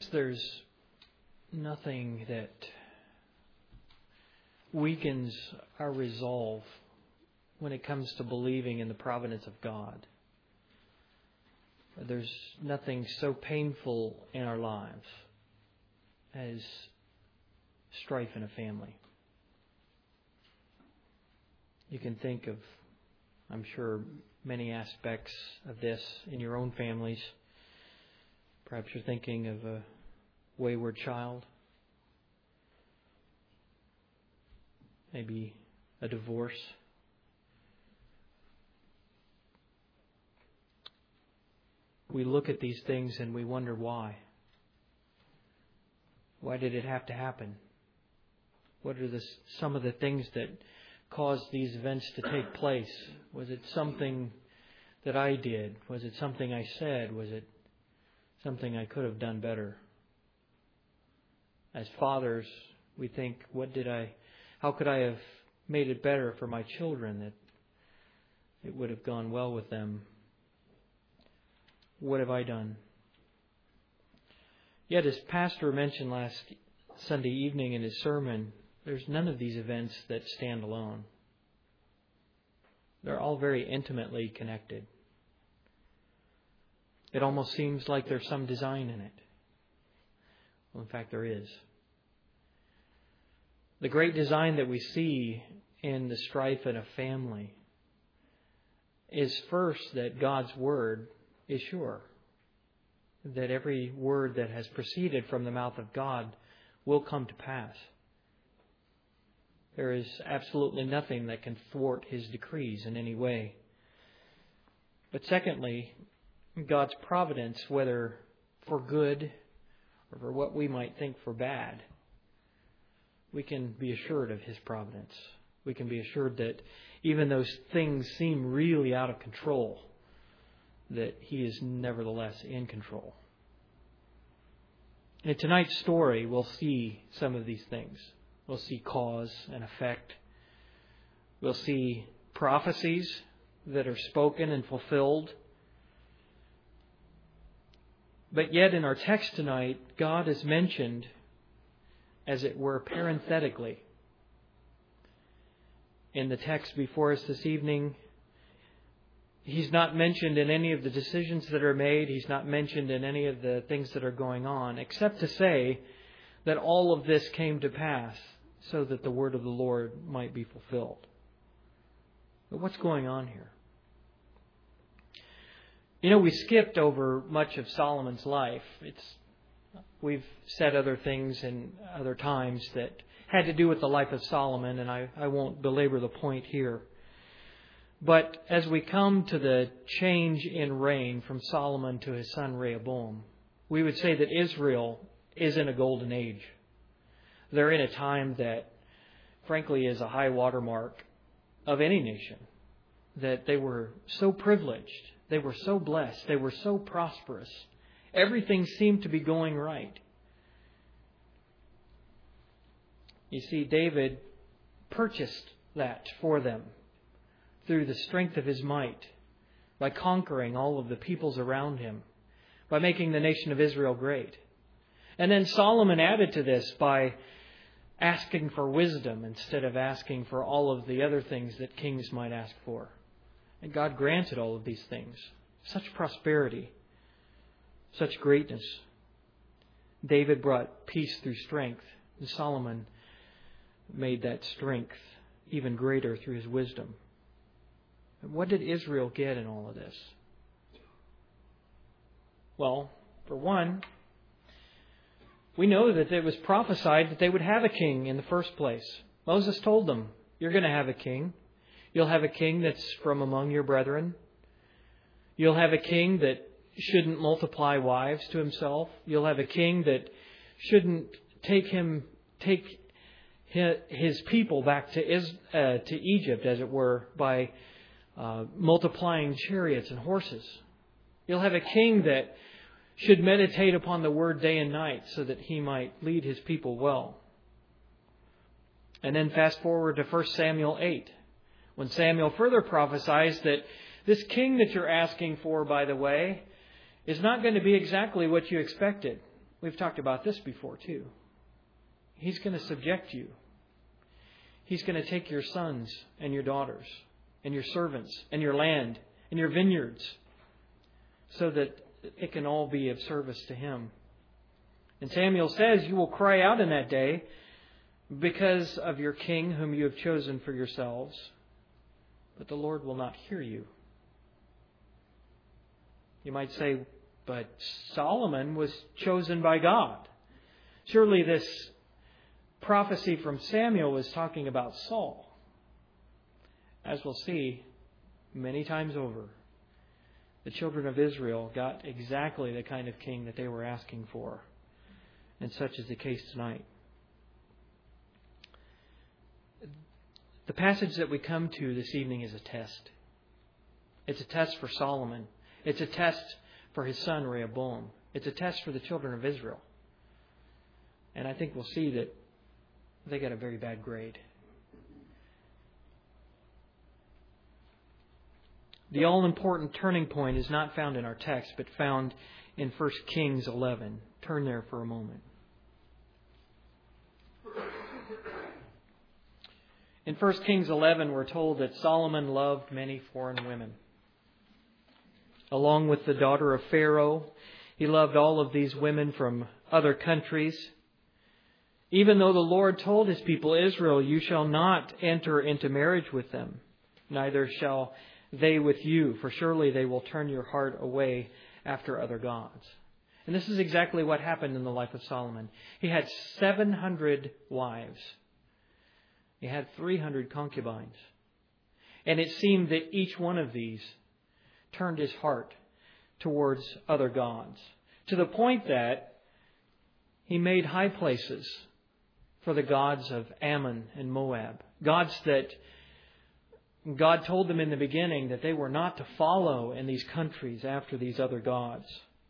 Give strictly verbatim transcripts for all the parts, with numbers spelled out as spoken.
there's nothing that weakens our resolve when it comes to believing in the providence of God. There's nothing so painful in our lives as strife in a family. You can think of, I'm sure, many aspects of this in your own families. Perhaps you're thinking of a wayward child, maybe a divorce. We look at these things and we wonder why. Why did it have to happen? What are the, some of the things that caused these events to take place? Was it something that I did? Was it something I said? Was it something I could have done better? As fathers, we think, what did I, how could I have made it better for my children that it would have gone well with them? What have I done? Yet, as Pastor mentioned last Sunday evening in his sermon, there's none of these events that stand alone. They're all very intimately connected. It almost seems like there's some design in it. Well, in fact, there is. The great design that we see in the strife in a family is first that God's Word is sure. That every word that has proceeded from the mouth of God will come to pass. There is absolutely nothing that can thwart His decrees in any way. But secondly, God's providence, whether for good or for what we might think for bad, we can be assured of His providence. We can be assured that even those things seem really out of control, that He is nevertheless in control. In tonight's story, we'll see some of these things. We'll see cause and effect. We'll see prophecies that are spoken and fulfilled. But yet in our text tonight, God is mentioned, as it were, parenthetically. In the text before us this evening, He's not mentioned in any of the decisions that are made. He's not mentioned in any of the things that are going on, except to say that all of this came to pass so that the word of the Lord might be fulfilled. But what's going on here? You know, we skipped over much of Solomon's life. It's we've said other things in other times that had to do with the life of Solomon, and I, I won't belabor the point here. But as we come to the change in reign from Solomon to his son Rehoboam, we would say that Israel is in a golden age. They're in a time that, frankly, is a high watermark of any nation. That they were so privileged, they were so blessed, they were so prosperous. Everything seemed to be going right. You see, David purchased that for them through the strength of his might, by conquering all of the peoples around him, by making the nation of Israel great. And then Solomon added to this by asking for wisdom instead of asking for all of the other things that kings might ask for. And God granted all of these things. Such prosperity, such greatness. David brought peace through strength, and Solomon made that strength even greater through his wisdom. What did Israel get in all of this? Well, for one, we know that it was prophesied that they would have a king in the first place. Moses told them, you're going to have a king. You'll have a king that's from among your brethren. You'll have a king that shouldn't multiply wives to himself. You'll have a king that shouldn't take him, take his people back to, Is, uh, to Egypt, as it were, by Uh, multiplying chariots and horses. You'll have a king that should meditate upon the word day and night so that he might lead his people well. And then fast forward to First Samuel eight, when Samuel further prophesies that this king that you're asking for, by the way, is not going to be exactly what you expected. we've talked about this before too. He's going to subject you. He's going to take your sons and your daughters and your servants and your land and your vineyards so that it can all be of service to Him. And Samuel says, you will cry out in that day because of your king whom you have chosen for yourselves, but the Lord will not hear you. You might say, but Solomon was chosen by God. Surely this prophecy from Samuel was talking about Saul. As we'll see many times over, the children of Israel got exactly the kind of king that they were asking for. And such is the case tonight. The passage that we come to this evening is a test. It's a test for Solomon. It's a test for his son Rehoboam. It's a test for the children of Israel. And I think we'll see that they got a very bad grade. The all-important turning point is not found in our text, but found in First Kings eleven. Turn there for a moment. In First Kings eleven, we're told that Solomon loved many foreign women. Along with the daughter of Pharaoh, he loved all of these women from other countries. Even though the Lord told His people Israel, you shall not enter into marriage with them, neither shall they with you, for surely they will turn your heart away after other gods. And this is exactly what happened in the life of Solomon. He had seven hundred wives. He had three hundred concubines. And it seemed that each one of these turned his heart towards other gods, to the point that he made high places for the gods of Ammon and Moab, gods that God told them in the beginning that they were not to follow in these countries after these other gods.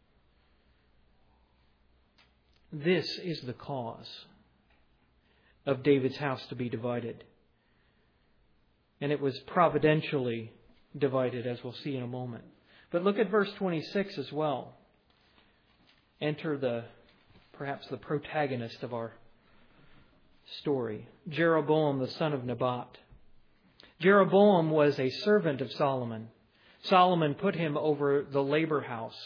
This is the cause of David's house to be divided. And it was providentially divided, as we'll see in a moment. But look at verse twenty-six as well. Enter the, perhaps the protagonist of our story, Jeroboam, the son of Nebat. Jeroboam was a servant of Solomon. Solomon put him over the labor house.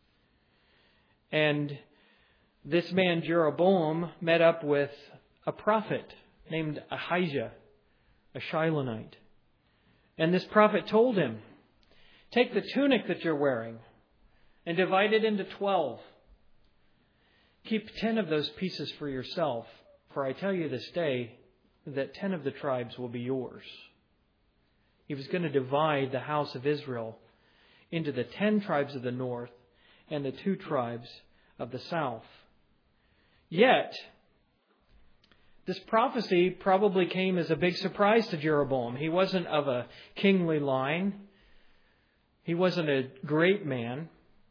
And this man Jeroboam met up with a prophet named Ahijah, a Shilonite. And this prophet told him, take the tunic that you're wearing and divide it into twelve. Keep ten of those pieces for yourself, for I tell you this day that ten of the tribes will be yours. He was going to divide the house of Israel into the ten tribes of the north and the two tribes of the south. Yet, this prophecy probably came as a big surprise to Jeroboam. He wasn't of a kingly line. He wasn't a great man.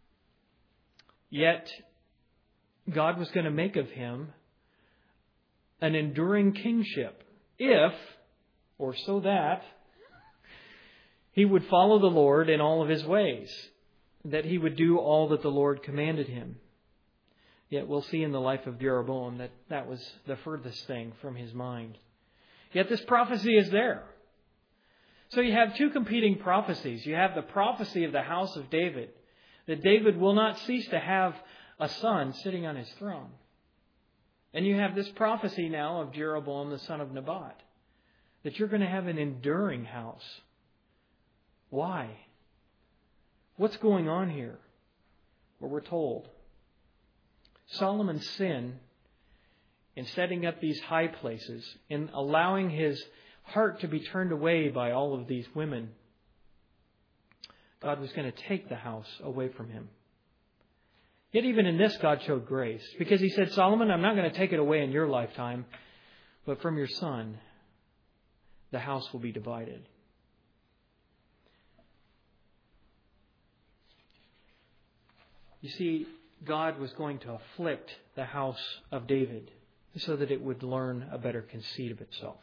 Yet, God was going to make of him an enduring kingship if, or so that, he would follow the Lord in all of His ways, that he would do all that the Lord commanded him. Yet we'll see in the life of Jeroboam that that was the furthest thing from his mind. Yet this prophecy is there. So you have two competing prophecies. You have the prophecy of the house of David, that David will not cease to have a son sitting on his throne. And you have this prophecy now of Jeroboam, the son of Nebat, that you're going to have an enduring house. Why? What's going on here? Well, we're told Solomon's sin in setting up these high places, in allowing his heart to be turned away by all of these women, God was going to take the house away from him. Yet even in this, God showed grace, because He said, Solomon, I'm not going to take it away in your lifetime, but from your son, the house will be divided. You see, God was going to afflict the house of David so that it would learn a better conceit of itself.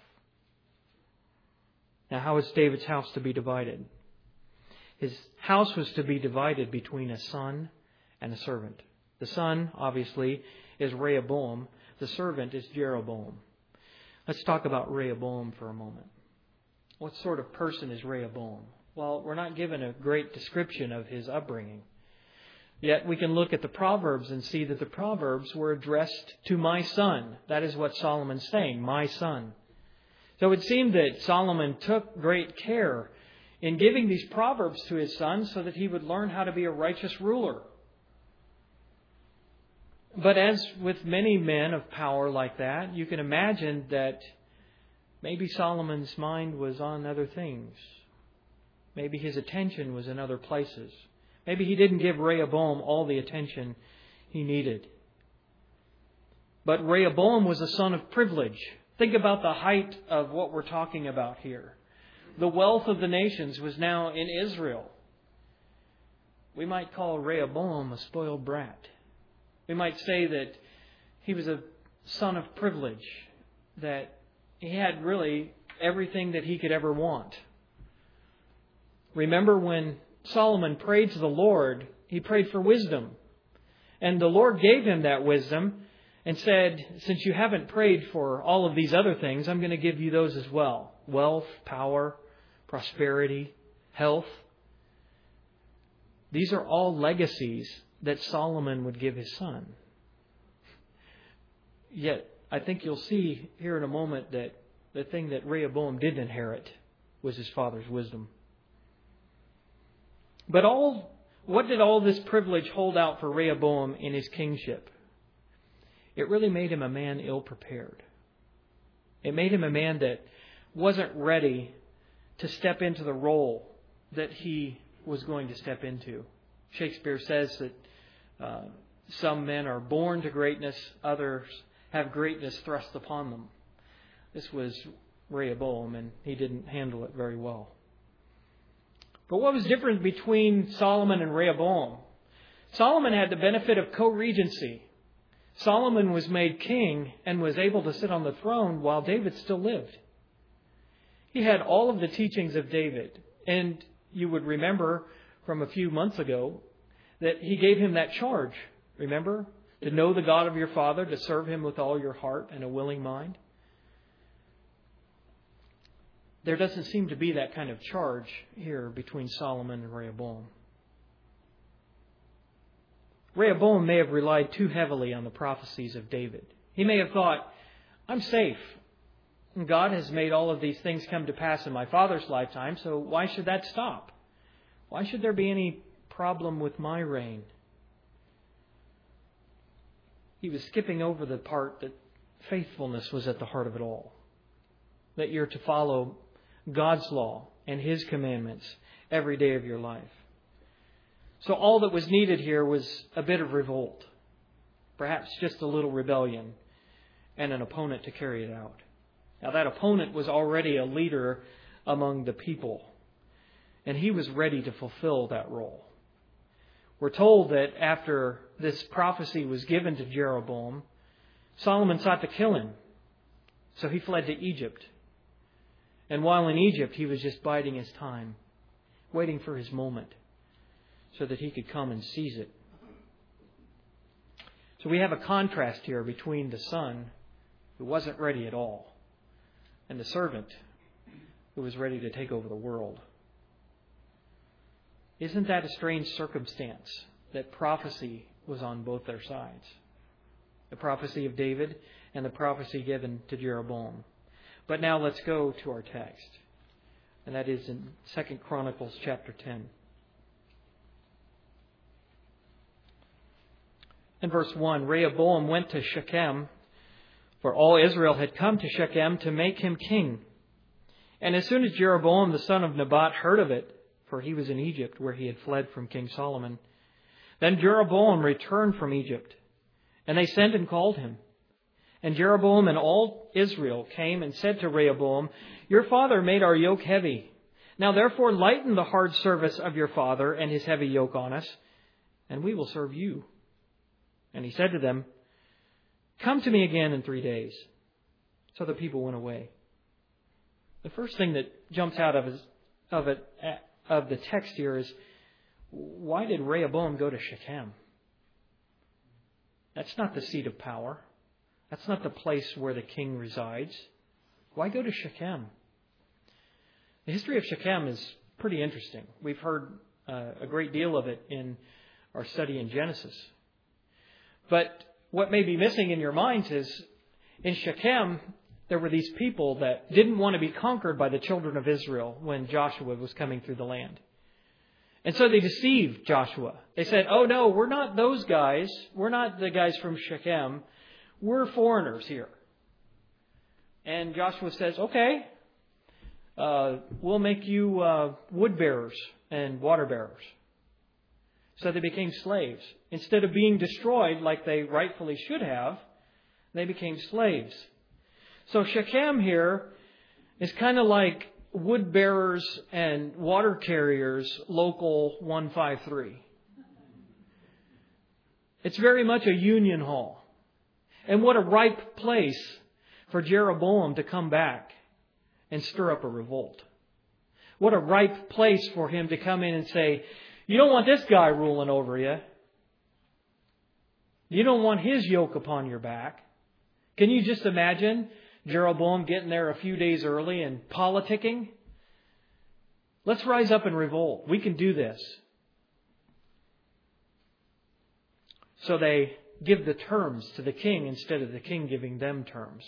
Now, how is David's house to be divided? His house was to be divided between a son and a servant. The son, obviously, is Rehoboam. The servant is Jeroboam. Let's talk about Rehoboam for a moment. What sort of person is Rehoboam? Well, we're not given a great description of his upbringing. Yet we can look at the Proverbs and see that the Proverbs were addressed to my son. That is what Solomon's saying, my son. So it seemed that Solomon took great care in giving these Proverbs to his son so that he would learn how to be a righteous ruler. But as with many men of power like that, you can imagine that maybe Solomon's mind was on other things. Maybe his attention was in other places. Maybe he didn't give Rehoboam all the attention he needed. But Rehoboam was a son of privilege. Think about the height of what we're talking about here. The wealth of the nations was now in Israel. We might call Rehoboam a spoiled brat. We might say that he was a son of privilege, that he had really everything that he could ever want. Remember when Solomon prayed to the Lord, he prayed for wisdom. And the Lord gave him that wisdom and said, since you haven't prayed for all of these other things, I'm going to give you those as well. Wealth, power, prosperity, health. These are all legacies that Solomon would give his son. Yet, I think you'll see here in a moment that the thing that Rehoboam did inherit was his father's wisdom. But all, what did all this privilege hold out for Rehoboam in his kingship? It really made him a man ill-prepared. It made him a man that wasn't ready to step into the role that he was going to step into. Shakespeare says that uh, some men are born to greatness, others have greatness thrust upon them. This was Rehoboam, and he didn't handle it very well. But what was different between Solomon and Rehoboam? Solomon had the benefit of co-regency. Solomon was made king and was able to sit on the throne while David still lived. He had all of the teachings of David. And you would remember from a few months ago that he gave him that charge. Remember? To know the God of your father, to serve him with all your heart and a willing mind. There doesn't seem to be that kind of charge here between Solomon and Rehoboam. Rehoboam may have relied too heavily on the prophecies of David. He may have thought, I'm safe. God has made all of these things come to pass in my father's lifetime, so why should that stop? Why should there be any problem with my reign? He was skipping over the part that faithfulness was at the heart of it all. That you're to follow God's law and His commandments every day of your life. So all that was needed here was a bit of revolt. Perhaps just a little rebellion and an opponent to carry it out. Now that opponent was already a leader among the people. And he was ready to fulfill that role. We're told that after this prophecy was given to Jeroboam, Solomon sought to kill him. So he fled to Egypt. And while in Egypt, he was just biding his time, waiting for his moment so that he could come and seize it. So we have a contrast here between the son who wasn't ready at all and the servant who was ready to take over the world. Isn't that a strange circumstance that prophecy was on both their sides? The prophecy of David and the prophecy given to Jeroboam. But now let's go to our text. And that is in Second Chronicles chapter ten. In verse one, Rehoboam went to Shechem, for all Israel had come to Shechem to make him king. And as soon as Jeroboam the son of Nebat heard of it, for he was in Egypt where he had fled from King Solomon, then Jeroboam returned from Egypt, and they sent and called him. And Jeroboam and all Israel came and said to Rehoboam, Your father made our yoke heavy. Now therefore lighten the hard service of your father and his heavy yoke on us, and we will serve you. And he said to them, Come to me again in three days. So the people went away. The first thing that jumps out of, his, of, it, of the text here is, why did Rehoboam go to Shechem? That's not the seat of power. That's not the place where the king resides. Why go to Shechem? The history of Shechem is pretty interesting. We've heard uh, a great deal of it in our study in Genesis. But what may be missing in your minds is in Shechem, there were these people that didn't want to be conquered by the children of Israel when Joshua was coming through the land. And so they deceived Joshua. They said, oh no, we're not those guys. We're not the guys from Shechem. We're foreigners here. And Joshua says, okay, uh, we'll make you uh, wood bearers and water bearers. So they became slaves. Instead of being destroyed like they rightfully should have, they became slaves. So Shechem here is kind of like wood bearers and water carriers, local one five three. It's very much a union hall. And what a ripe place for Jeroboam to come back and stir up a revolt. What a ripe place for him to come in and say, you don't want this guy ruling over you. You don't want his yoke upon your back. Can you just imagine Jeroboam getting there a few days early and politicking? Let's rise up and revolt. We can do this. So they give the terms to the king instead of the king giving them terms.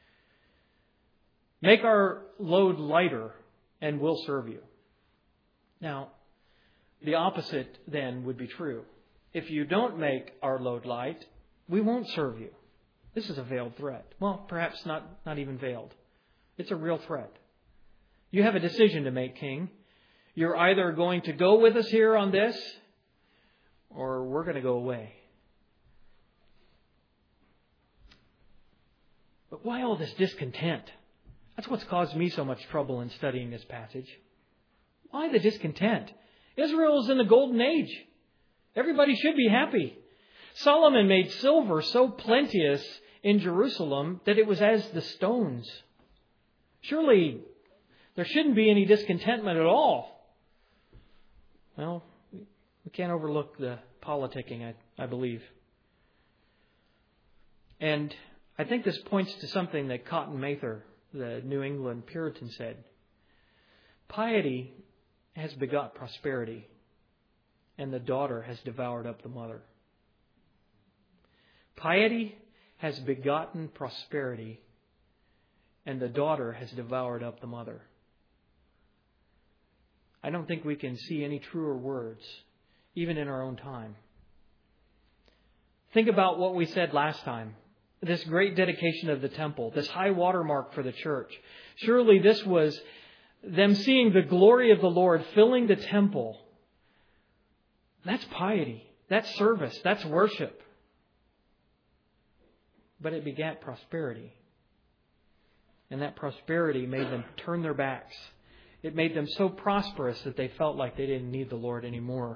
Make our load lighter and we'll serve you. Now, the opposite then would be true. If you don't make our load light, we won't serve you. This is a veiled threat. Well, perhaps not, not even veiled. It's a real threat. You have a decision to make, king. You're either going to go with us here on this, or we're going to go away. But why all this discontent? That's what's caused me so much trouble in studying this passage. Why the discontent? Israel is in the golden age. Everybody should be happy. Solomon made silver so plenteous in Jerusalem that it was as the stones. Surely there shouldn't be any discontentment at all. Well, we can't overlook the politicking, I, I believe. And I think this points to something that Cotton Mather, the New England Puritan, said. Piety has begot prosperity, and the daughter has devoured up the mother. Piety has begotten prosperity, and the daughter has devoured up the mother. I don't think we can see any truer words, even in our own time. Think about what we said last time. This great dedication of the temple, this high watermark for the church. Surely this was them seeing the glory of the Lord filling the temple. That's piety. That's service. That's worship. But it begat prosperity. And that prosperity made them turn their backs. It made them so prosperous that they felt like they didn't need the Lord anymore.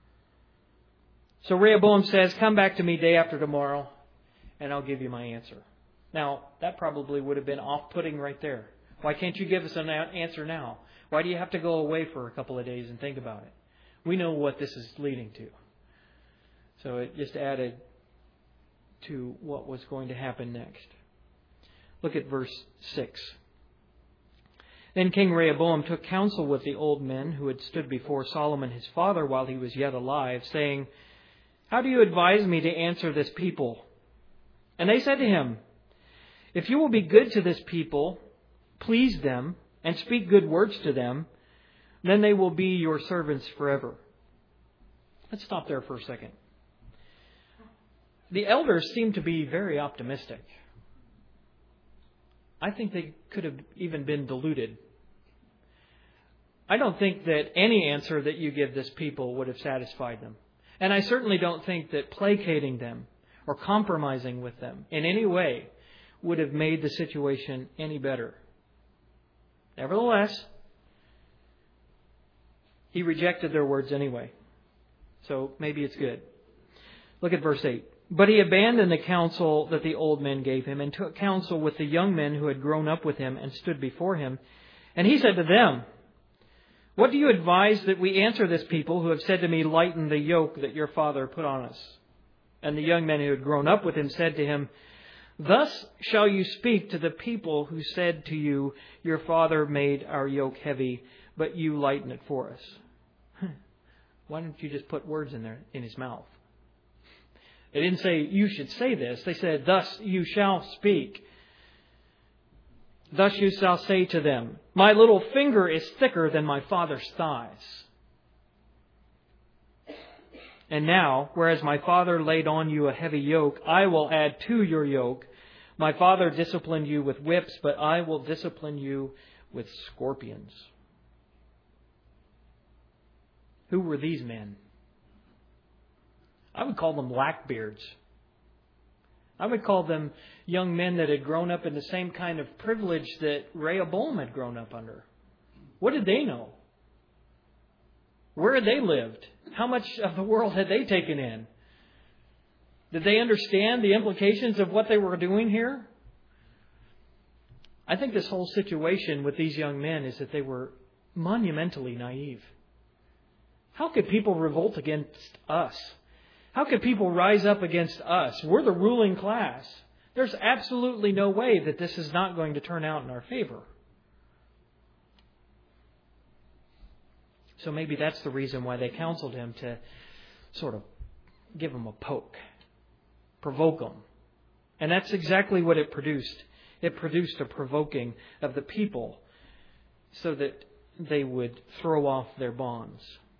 So Rehoboam says, come back to me day after tomorrow, and I'll give you my answer. Now, that probably would have been off-putting right there. Why can't you give us an answer now? Why do you have to go away for a couple of days and think about it? We know what this is leading to. So it just added to what was going to happen next. Look at verse six. Then King Rehoboam took counsel with the old men who had stood before Solomon his father while he was yet alive, saying, how do you advise me to answer this people? And they said to him, if you will be good to this people, please them, and speak good words to them, then they will be your servants forever. Let's stop there for a second. The elders seem to be very optimistic. I think they could have even been deluded. I don't think that any answer that you give this people would have satisfied them. And I certainly don't think that placating them or compromising with them in any way would have made the situation any better. Nevertheless, he rejected their words anyway. So maybe it's good. Look at verse eight. But he abandoned the counsel that the old men gave him and took counsel with the young men who had grown up with him and stood before him. And he said to them, what do you advise that we answer this people who have said to me, lighten the yoke that your father put on us? And the young men who had grown up with him said to him, "Thus shall you speak to the people who said to you, 'Your father made our yoke heavy, but you lighten it for us.'" Why don't you just put words in there in his mouth? They didn't say, "You should say this." They said, "Thus you shall speak. Thus you shall say to them, 'My little finger is thicker than my father's thighs.' And now, whereas my father laid on you a heavy yoke, I will add to your yoke. My father disciplined you with whips, but I will discipline you with scorpions." Who were these men? I would call them lackbeards. I would call them young men that had grown up in the same kind of privilege that Rehoboam had grown up under. What did they know? Where had they lived? How much of the world had they taken in? Did they understand the implications of what they were doing here? I think this whole situation with these young men is that they were monumentally naive. How could people revolt against us? How could people rise up against us? We're the ruling class. There's absolutely no way that this is not going to turn out in our favor. So maybe that's the reason why they counseled him to sort of give him a poke, provoke him. And that's exactly what it produced. It produced a provoking of the people so that they would throw off their bonds.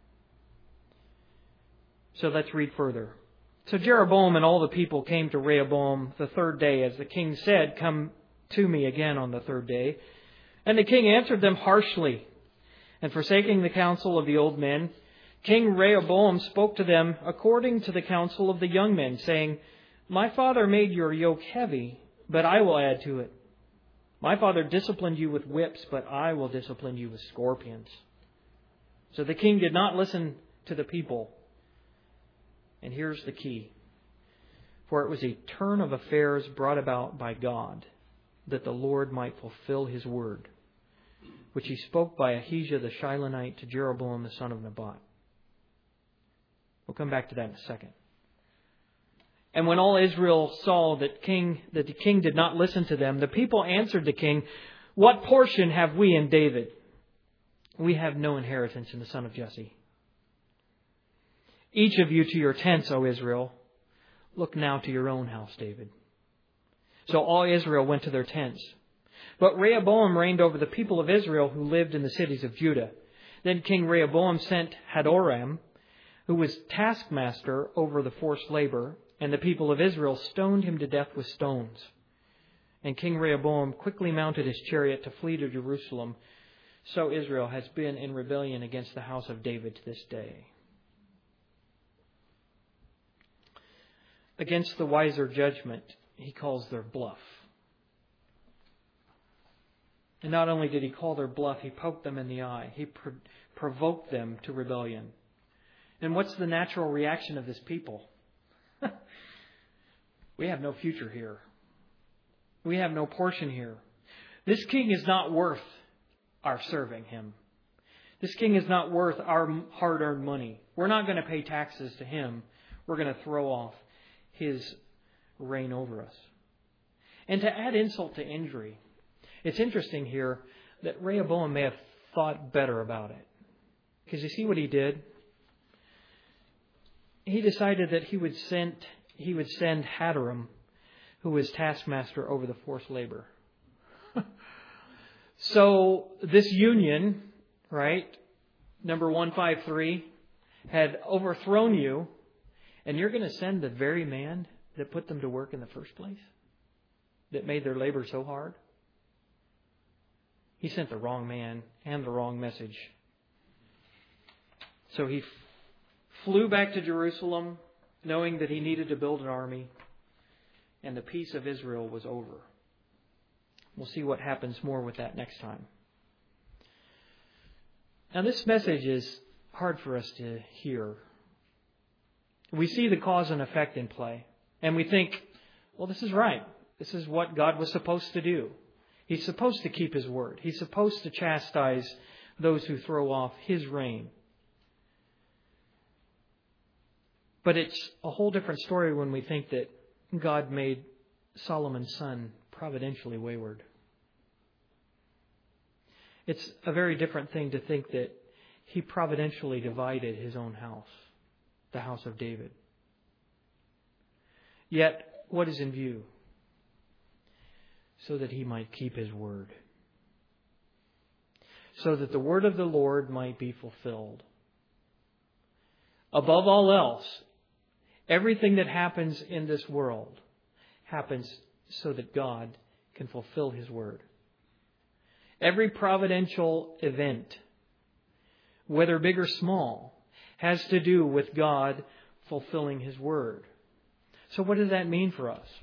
So let's read further. So Jeroboam and all the people came to Rehoboam the third day, as the king said, "Come to me again on the third day." And the king answered them harshly. And forsaking the counsel of the old men, King Rehoboam spoke to them according to the counsel of the young men, saying, "My father made your yoke heavy, but I will add to it. My father disciplined you with whips, but I will discipline you with scorpions." So the king did not listen to the people. And here's the key. For it was a turn of affairs brought about by God, that the Lord might fulfill His word, which He spoke by Ahijah the Shilonite to Jeroboam the son of Nebat. We'll come back to that in a second. And when all Israel saw that king that the king did not listen to them, the people answered the king, "What portion have we in David? We have no inheritance in the son of Jesse. Each of you to your tents, O Israel. Look now to your own house, David." So all Israel went to their tents. But Rehoboam reigned over the people of Israel who lived in the cities of Judah. Then King Rehoboam sent Hadoram, who was taskmaster over the forced labor, and the people of Israel stoned him to death with stones. And King Rehoboam quickly mounted his chariot to flee to Jerusalem. So Israel has been in rebellion against the house of David to this day. Against the wiser judgment, he calls their bluff. And not only did he call their bluff, he poked them in the eye. He pro- provoked them to rebellion. And what's the natural reaction of this people? We have no future here. We have no portion here. This king is not worth our serving him. This king is not worth our hard-earned money. We're not going to pay taxes to him. We're going to throw off his reign over us. And to add insult to injury, it's interesting here that Rehoboam may have thought better about it. Because you see what he did? He decided that he would send he would send Hadoram, who was taskmaster over the forced labor. So this union, right, number one five three, had overthrown you, and you're going to send the very man that put them to work in the first place, that made their labor so hard? He sent the wrong man and the wrong message. So he f- flew back to Jerusalem, knowing that he needed to build an army, and the peace of Israel was over. We'll see what happens more with that next time. Now, this message is hard for us to hear. We see the cause and effect in play, and we think, well, this is right. This is what God was supposed to do. He's supposed to keep His word. He's supposed to chastise those who throw off His reign. But it's a whole different story when we think that God made Solomon's son providentially wayward. It's a very different thing to think that He providentially divided His own house, the house of David. Yet, what is in view? So that He might keep His word. So that the word of the Lord might be fulfilled. Above all else, everything that happens in this world happens so that God can fulfill His word. Every providential event, whether big or small, has to do with God fulfilling His word. So what does that mean for us?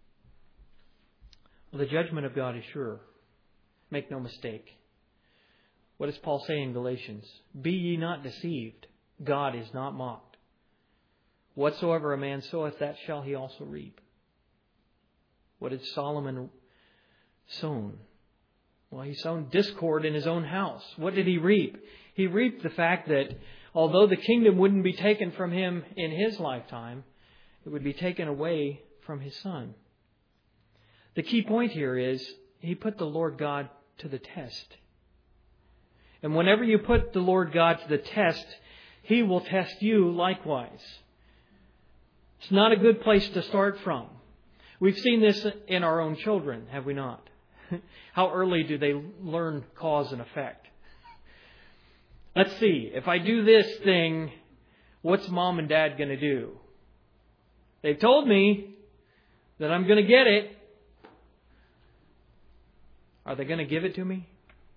Well, the judgment of God is sure. Make no mistake. What does Paul say in Galatians? Be ye not deceived. God is not mocked. Whatsoever a man soweth, that shall he also reap. What did Solomon sown? Well, he sown discord in his own house. What did he reap? He reaped the fact that although the kingdom wouldn't be taken from him in his lifetime, it would be taken away from his son. The key point here is he put the Lord God to the test. And whenever you put the Lord God to the test, He will test you likewise. It's not a good place to start from. We've seen this in our own children, have we not? How early do they learn cause and effect? Let's see. If I do this thing, what's mom and dad going to do? They've told me that I'm going to get it. Are they going to give it to me?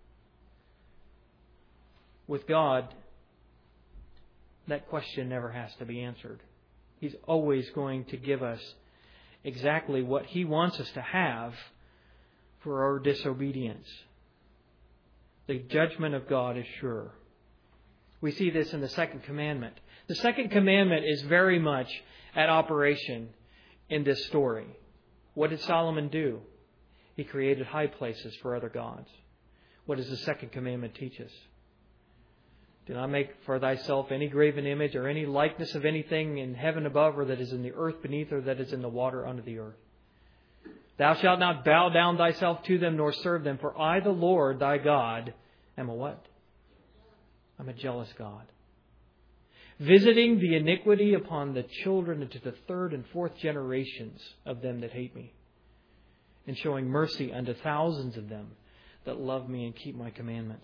With God, that question never has to be answered. He's always going to give us exactly what He wants us to have for our disobedience. The judgment of God is sure. We see this in the second commandment. The second commandment is very much at operation in this story. What did Solomon do? He created high places for other gods. What does the second commandment teach us? Do not make for thyself any graven image or any likeness of anything in heaven above, or that is in the earth beneath, or that is in the water under the earth. Thou shalt not bow down thyself to them, nor serve them. For I, the Lord thy God, am a what? I'm a jealous God, visiting the iniquity upon the children into the third and fourth generations of them that hate me, and showing mercy unto thousands of them that love me and keep my commandments.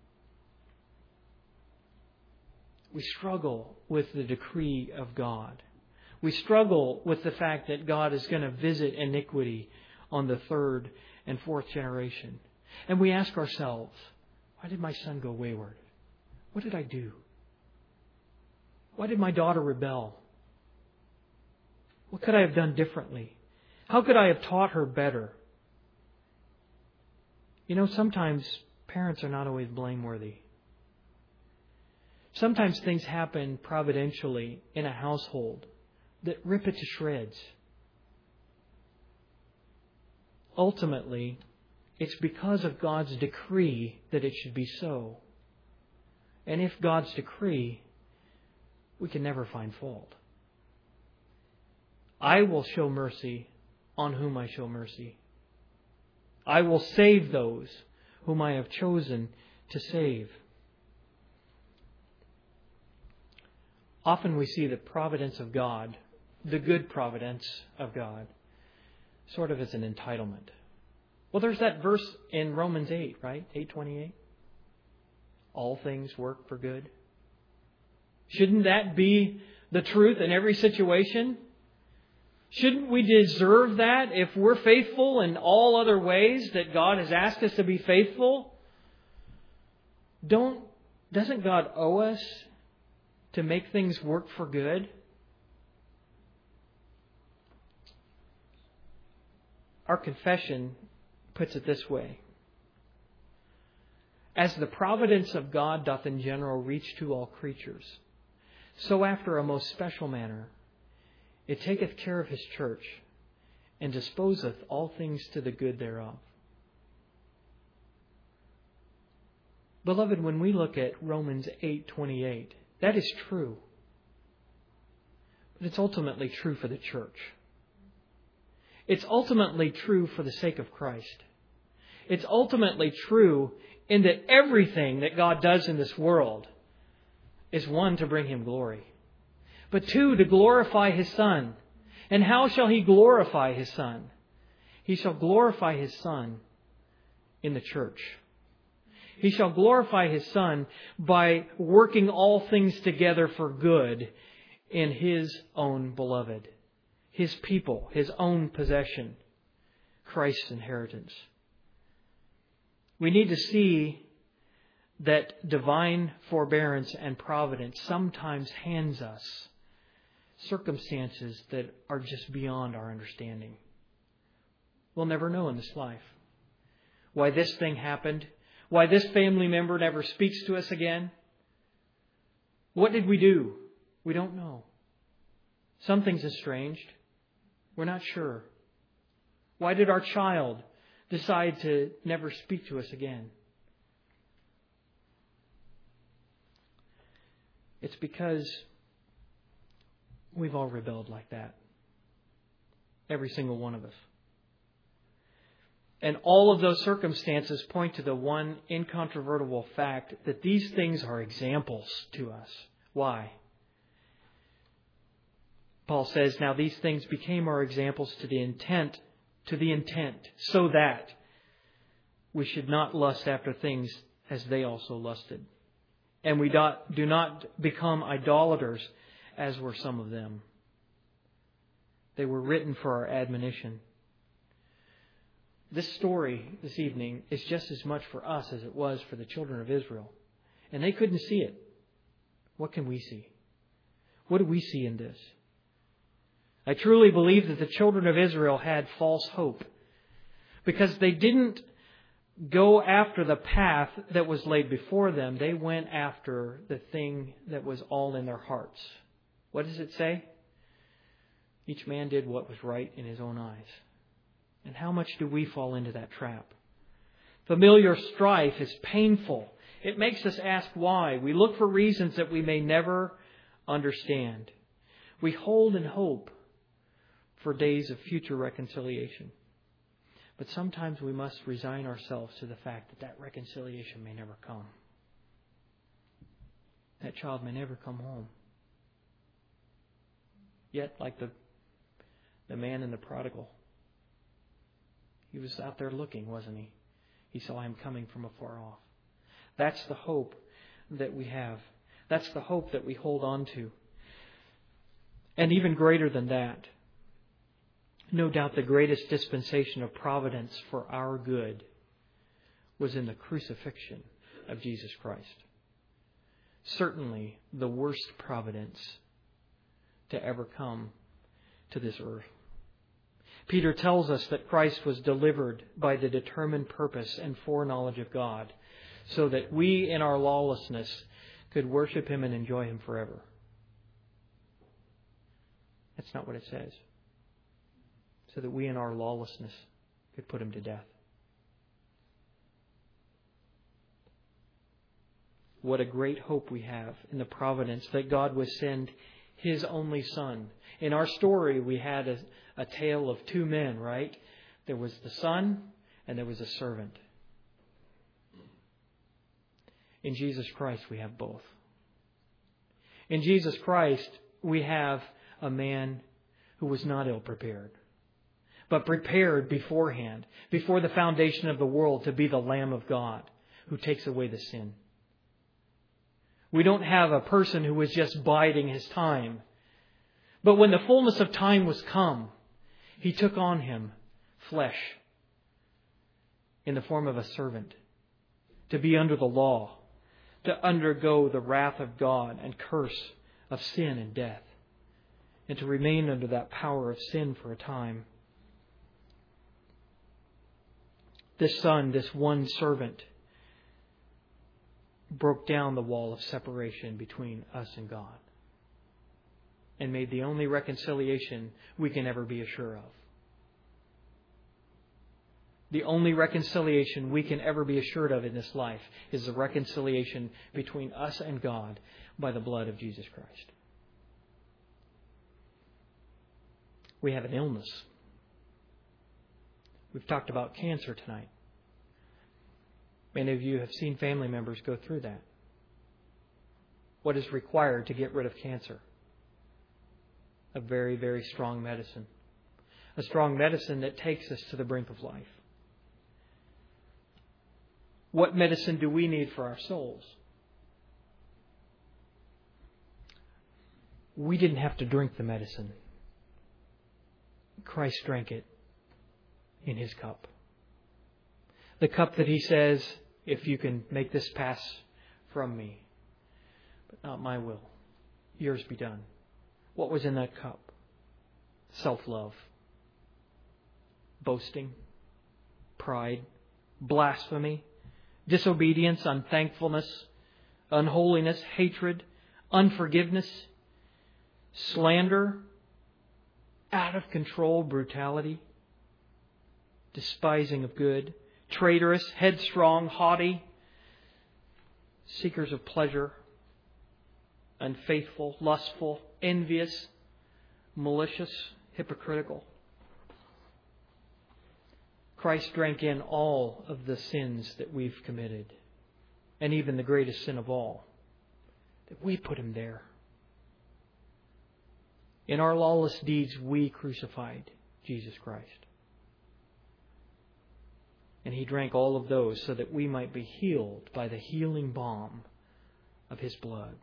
We struggle with the decree of God. We struggle with the fact that God is going to visit iniquity on the third and fourth generation. And we ask ourselves, why did my son go wayward? What did I do? Why did my daughter rebel? What could I have done differently? How could I have taught her better? You know, sometimes parents are not always blameworthy. Sometimes things happen providentially in a household that rip it to shreds. Ultimately, it's because of God's decree that it should be so. And if God's decree, we can never find fault. I will show mercy on whom I show mercy. I will save those whom I have chosen to save. Often we see the providence of God, the good providence of God, sort of as an entitlement. Well, there's that verse in Romans eight, right? eight twenty-eight. All things work for good. Shouldn't that be the truth in every situation? Shouldn't we deserve that if we're faithful in all other ways that God has asked us to be faithful? Don't, doesn't God owe us to make things work for good? Our confession puts it this way. As the providence of God doth in general reach to all creatures, so after a most special manner it taketh care of His church, and disposeth all things to the good thereof. Beloved, when we look at Romans eight twenty-eight, that is true. But it's ultimately true for the church. It's ultimately true for the sake of Christ. It's ultimately true in that everything that God does in this world is, one, to bring Him glory, but two, to glorify His Son. And how shall He glorify His Son? He shall glorify His Son in the church. He shall glorify His Son by working all things together for good in His own beloved, His people, His own possession, Christ's inheritance. We need to see that divine forbearance and providence sometimes hands us circumstances that are just beyond our understanding. We'll never know in this life why this thing happened, why this family member never speaks to us again. What did we do? We don't know. Something's estranged. We're not sure. Why did our child decide to never speak to us again? It's because we've all rebelled like that. Every single one of us. And all of those circumstances point to the one incontrovertible fact that these things are examples to us. Why? Paul says, now these things became our examples to the intent, to the intent, so that we should not lust after things as they also lusted. And we do not become idolaters as were some of them. They were written for our admonition. This story this evening is just as much for us as it was for the children of Israel. And they couldn't see it. What can we see? What do we see in this? I truly believe that the children of Israel had false hope because they didn't go after the path that was laid before them. They went after the thing that was all in their hearts. What does it say? Each man did what was right in his own eyes. And how much do we fall into that trap? Familiar strife is painful. It makes us ask why. We look for reasons that we may never understand. We hold in hope for days of future reconciliation. But sometimes we must resign ourselves to the fact that that reconciliation may never come. That child may never come home. Yet, like the, the man in the prodigal, he was out there looking, wasn't he? He saw him coming from afar off. That's the hope that we have. That's the hope that we hold on to. And even greater than that, no doubt the greatest dispensation of providence for our good was in the crucifixion of Jesus Christ. Certainly the worst providence to ever come to this earth. Peter tells us that Christ was delivered by the determined purpose and foreknowledge of God, so that we in our lawlessness could worship Him and enjoy Him forever. That's not what it says. So that we in our lawlessness could put Him to death. What a great hope we have in the providence that God would send His only Son. In our story, we had a, a tale of two men, right? There was the son and there was a servant. In Jesus Christ, we have both. In Jesus Christ, we have a man who was not ill-prepared, but prepared beforehand, before the foundation of the world, to be the Lamb of God who takes away the sin. We don't have a person who was just biding his time. But when the fullness of time was come, He took on Him flesh in the form of a servant, to be under the law, to undergo the wrath of God and curse of sin and death, and to remain under that power of sin for a time. This Son, this one servant, broke down the wall of separation between us and God and made the only reconciliation we can ever be assured of. The only reconciliation we can ever be assured of in this life is the reconciliation between us and God by the blood of Jesus Christ. We have an illness. We've talked about cancer tonight. Many of you have seen family members go through that. What is required to get rid of cancer? A very, very strong medicine. A strong medicine that takes us to the brink of life. What medicine do we need for our souls? We didn't have to drink the medicine. Christ drank it in His cup. The cup that He says, if you can make this pass from me, but not my will, yours be done. What was in that cup? Self-love, boasting, pride, blasphemy, disobedience, unthankfulness, unholiness, hatred, unforgiveness, slander, out of control brutality, despising of good, traitorous, headstrong, haughty, seekers of pleasure, unfaithful, lustful, envious, malicious, hypocritical. Christ drank in all of the sins that we've committed, and even the greatest sin of all, that we put Him there. In our lawless deeds, we crucified Jesus Christ. And He drank all of those so that we might be healed by the healing balm of His blood.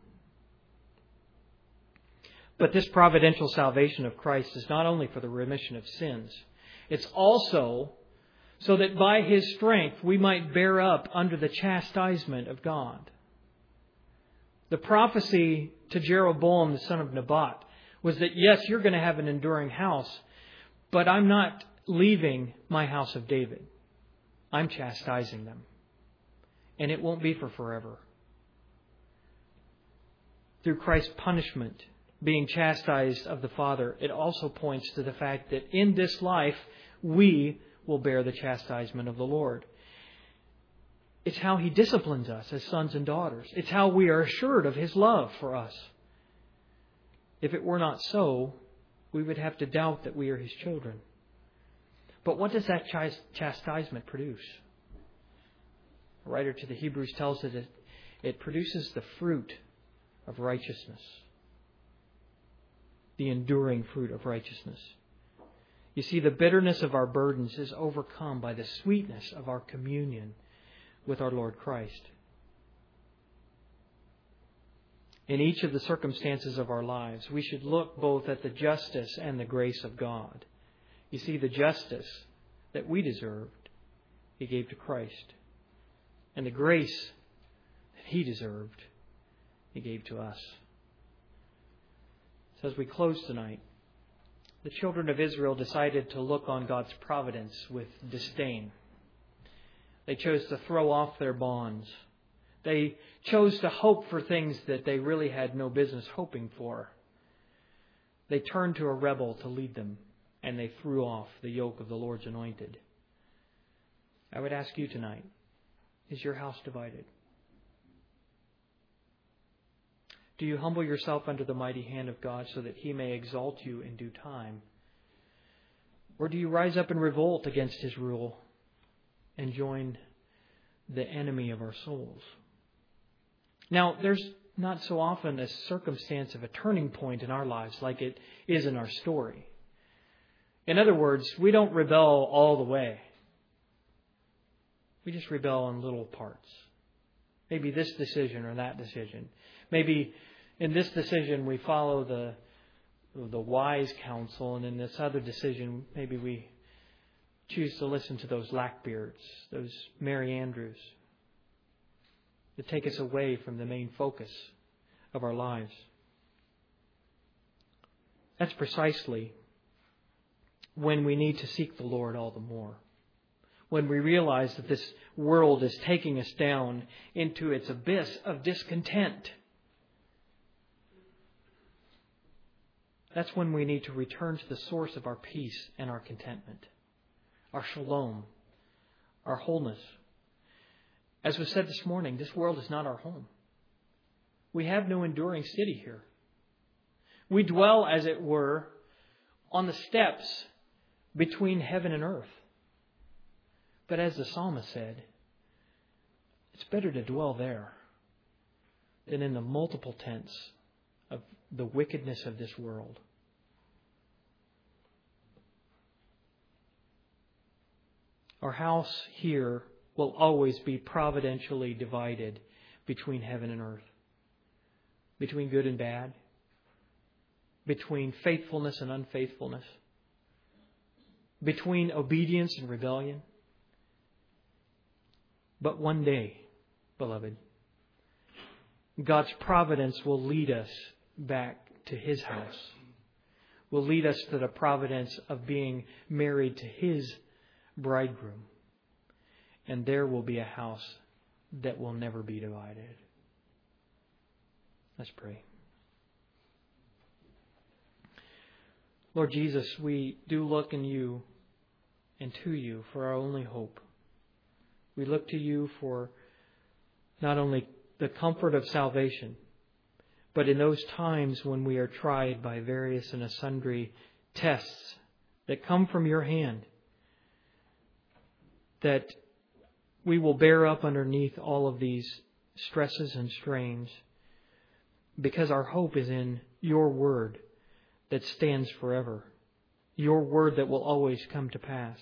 But this providential salvation of Christ is not only for the remission of sins. It's also so that by His strength we might bear up under the chastisement of God. The prophecy to Jeroboam, the son of Nebat, was that, yes, you're going to have an enduring house, but I'm not leaving my house of David. I'm chastising them. And it won't be for forever. Through Christ's punishment, being chastised of the Father, it also points to the fact that in this life, we will bear the chastisement of the Lord. It's how He disciplines us as sons and daughters. It's how we are assured of His love for us. If it were not so, we would have to doubt that we are His children. But what does that chastisement produce? The writer to the Hebrews tells us that it produces the fruit of righteousness. The enduring fruit of righteousness. You see, the bitterness of our burdens is overcome by the sweetness of our communion with our Lord Christ. In each of the circumstances of our lives, we should look both at the justice and the grace of God. You see, the justice that we deserved, He gave to Christ. And the grace that He deserved, He gave to us. So as we close tonight, the children of Israel decided to look on God's providence with disdain. They chose to throw off their bonds. They chose to hope for things that they really had no business hoping for. They turned to a rebel to lead them, and they threw off the yoke of the Lord's anointed. I would ask you tonight, is your house divided? Do you humble yourself under the mighty hand of God so that He may exalt you in due time? Or do you rise up in revolt against His rule and join the enemy of our souls? Now, there's not so often a circumstance of a turning point in our lives like it is in our story. In other words, we don't rebel all the way. We just rebel in little parts. Maybe this decision or that decision. Maybe in this decision we follow the the wise counsel, and in this other decision maybe we choose to listen to those Lackbeards, those Mary Andrews, that take us away from the main focus of our lives. That's precisely when we need to seek the Lord all the more. When we realize that this world is taking us down into its abyss of discontent. That's when we need to return to the source of our peace and our contentment. Our shalom. Our wholeness. As was said this morning, this world is not our home. We have no enduring city here. We dwell, as it were, on the steps between heaven and earth. But as the psalmist said, it's better to dwell there than in the multiple tents of the wickedness of this world. Our house here will always be providentially divided between heaven and earth, between good and bad, between faithfulness and unfaithfulness, between obedience and rebellion. But one day, beloved, God's providence will lead us back to His house, will lead us to the providence of being married to His bridegroom. And there will be a house that will never be divided. Let's pray. Lord Jesus, we do look in You and to You for our only hope. We look to You for not only the comfort of salvation, but in those times when we are tried by various and sundry tests that come from Your hand, that we will bear up underneath all of these stresses and strains because our hope is in Your Word that stands forever. Your Word that will always come to pass.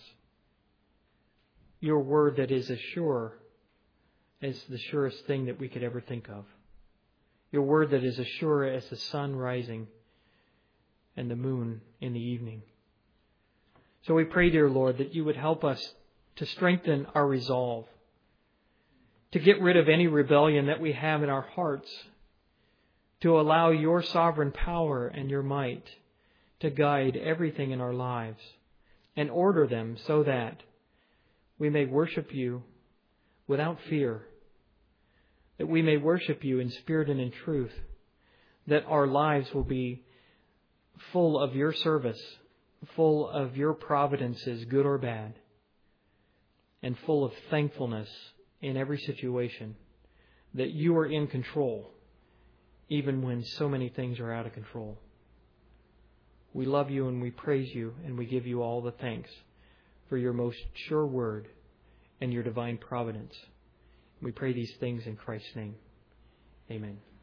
Your Word that is as sure as the surest thing that we could ever think of. Your Word that is as sure as the sun rising and the moon in the evening. So we pray, dear Lord, that You would help us to strengthen our resolve, to get rid of any rebellion that we have in our hearts, to allow Your sovereign power and Your might to guide everything in our lives and order them so that we may worship You without fear, that we may worship You in spirit and in truth, that our lives will be full of Your service, full of Your providences, good or bad, and full of thankfulness in every situation, that You are in control, even when so many things are out of control. We love You and we praise You and we give You all the thanks for Your most sure word and Your divine providence. We pray these things in Christ's name. Amen.